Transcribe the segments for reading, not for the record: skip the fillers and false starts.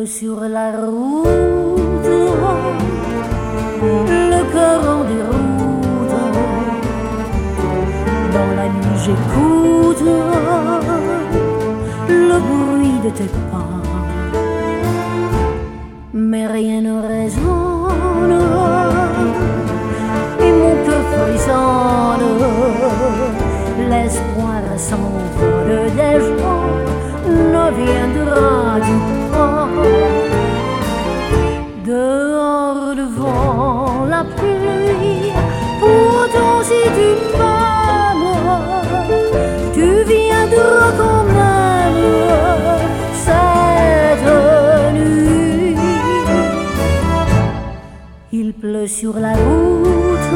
pleut sur la route, le cœur en déroute. Dans la nuit j'écoute le bruit de tes pas, mais rien ne résonne et mon cœur frissonne. L'espoir s'envole déjà, ne viendra du pas. Dehors devant la pluie, pourtant si tu m'aimes, tu viendras quand même cette nuit. Il pleut sur la route,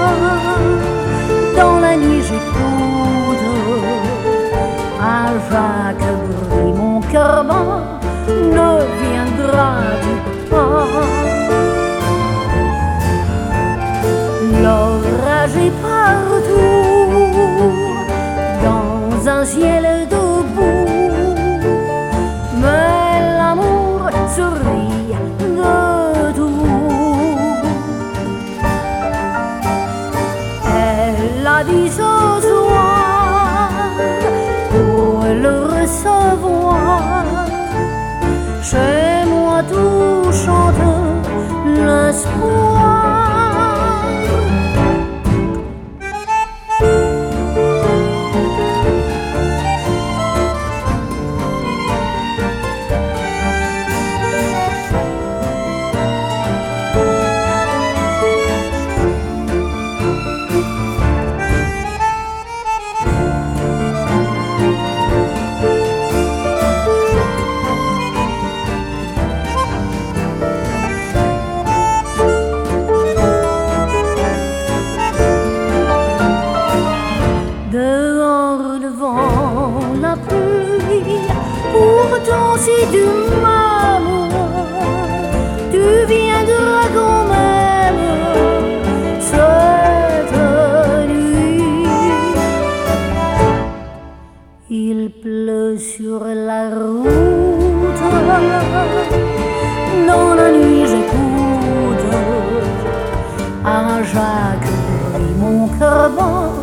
dans la nuit j'écoute à Jacques Brel, mon cœur bat ne viendra du pas. L'orage est partout, dans un ciel debout, mais l'amour sourit de tout. Elle a dit ce soir, pour le recevoir, chez moi tout chante l'espoir. Dehors devant la pluie, pourtant si tu m'aimes, tu viendras quand même cette nuit. Il pleut sur la route, dans la nuit j'écoute à Jacques Brel, mon cœur bat